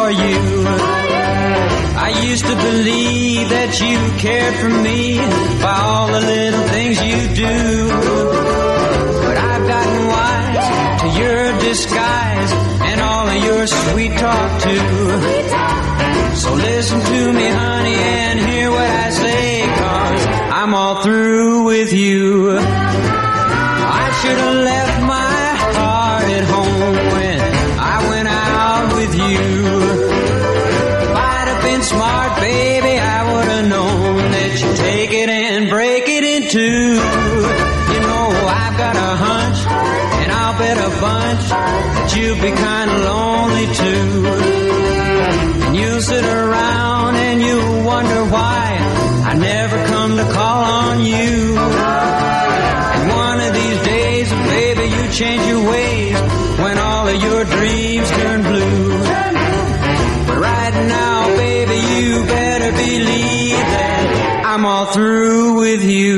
for you. I used to believe that you cared for me by all the little things you do. But I've gotten wise to your disguise and all of your sweet talk too. So listen to me, honey, and hear what I say, 'cause I'm all through with you. I should have left my heart at home when I went out with you. If I'd have been smart, baby, I would have known that you take it and break it in two. You know, I've got a hunch, and I'll bet a bunch that you'll be kind of lonely too. And you'll sit around and you'll wonder why I never come to call on you. And one of these days, baby, you change your ways when all of your dreams turn blue. But right now, baby, you better believe that I'm all through with you.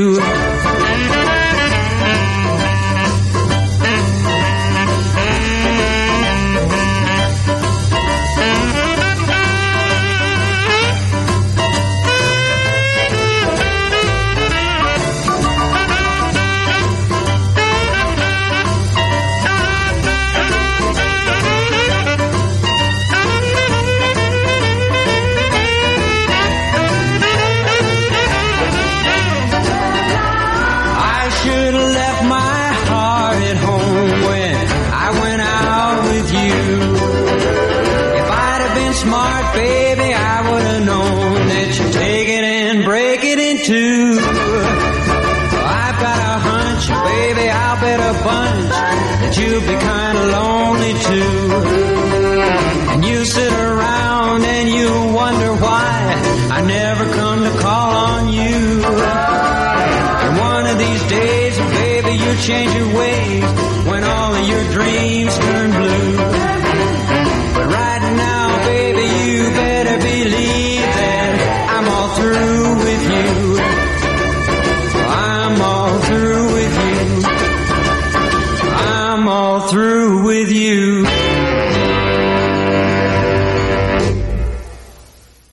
Smart, baby, I would have known that you take it and break it in two. I've got a hunch, baby, I'll bet a bunch that you'll be kind of lonely too. And you sit around and you wonder why I never come to call on you. And one of these days, baby, you change your ways when all of your dreams turn blue.